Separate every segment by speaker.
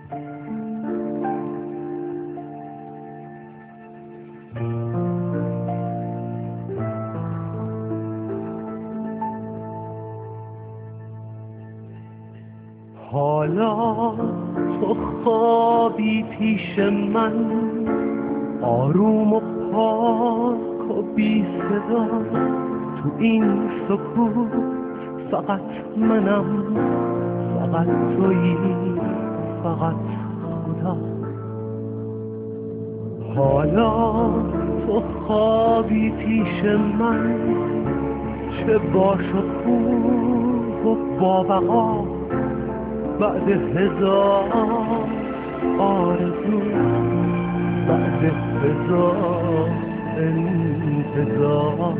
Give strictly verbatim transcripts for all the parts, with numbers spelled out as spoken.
Speaker 1: حالا تو خوابی پیش من، آروم و پاک و بی صدا. تو این سکوت فقط منم، فقط تویی، فقط خدا. حالا تو خوابی پیش من، چه باش و خوب و بابقا. بعد هزار آرزو، بعد هزار انتظار.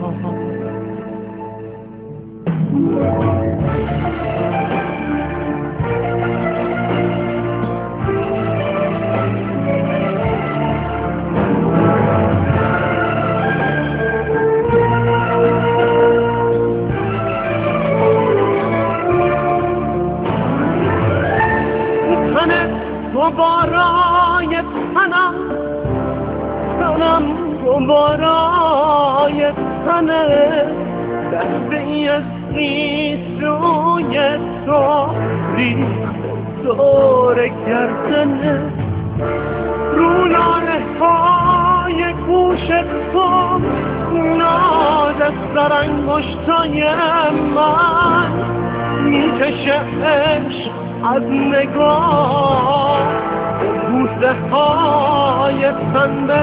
Speaker 1: تو بارای تنم، تنم تو بارای تنه. دسته از گیسوی تو ریخت دور گردنه. رو لاله های گوش تو ناز از سر انگشتای من میکشه عشق از نگاه بوسه های پنبه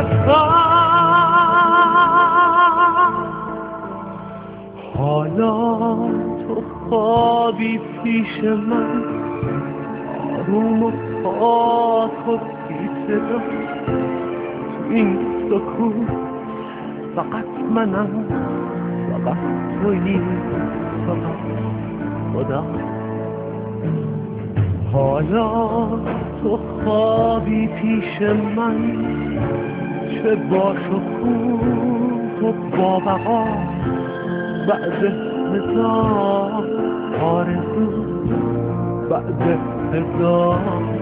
Speaker 1: سر. حالا تو خوابی پیش من، آروم و پاک و بی صدا. تو این سکوت فقط منم، فقط تویی، فقط خدا. حالا تو خوابی پیش من، چه باش و خوب و بابقا. بعد هزار آرزو، بعد هزار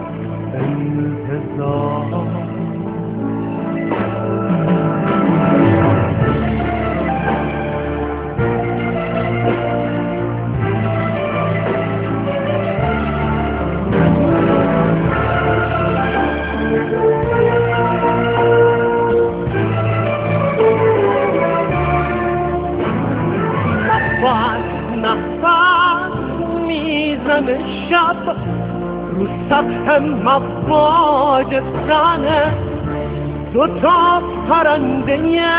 Speaker 1: انتظار. نفس میزنه شب رو سطح مواج سنه. دوتا پرنده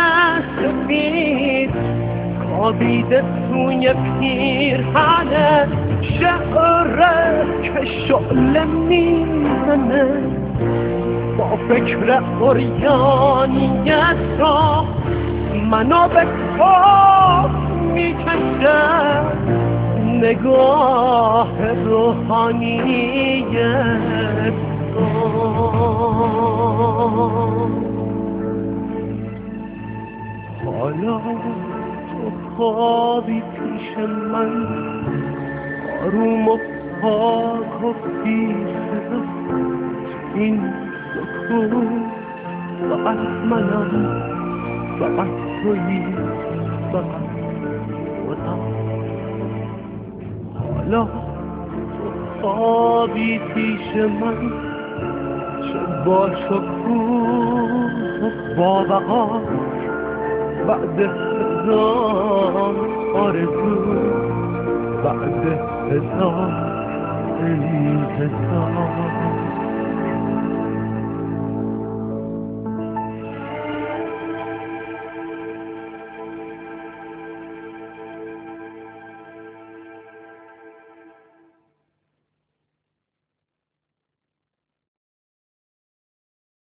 Speaker 1: سفید خوابیده توی پیرهنه. شعره که شعله میزنه با فکر عریانی تو منو به تو میکشه. نگاه روحانی تو حالا تو خوابی پیش من، آروم و پاک و بی صدا. این سکوت فقط منم، فقط تویی، فقط خدا. حالا تو خوابی پیش من، چه با شکوه و با بقا. بعد هزار آرزو، بعد هزار انتظار.